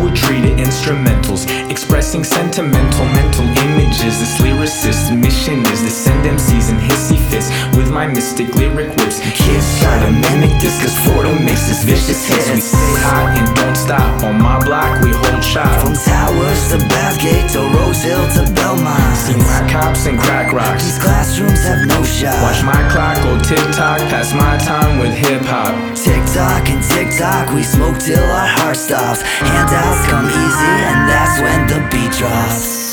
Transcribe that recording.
poetry to instrumentals, expressing sentimental mental images. This lyricist's mission is to send MCs in hissy fits with my mystic lyric whips. Kids try to mimic this, cause Fordham makes this vicious hits. We stay hot and don't stop, on my block we hold shot. From Towers to Bathgate to Rose Hill to Belmont, See my cops and crack rocks. these classrooms have no shot. Watch my clock go tick-tock, pass my time with hip-hop. Tick-tock and tick-tock, we smoke till our heart stops. Handouts come easy and that's when the beat drops.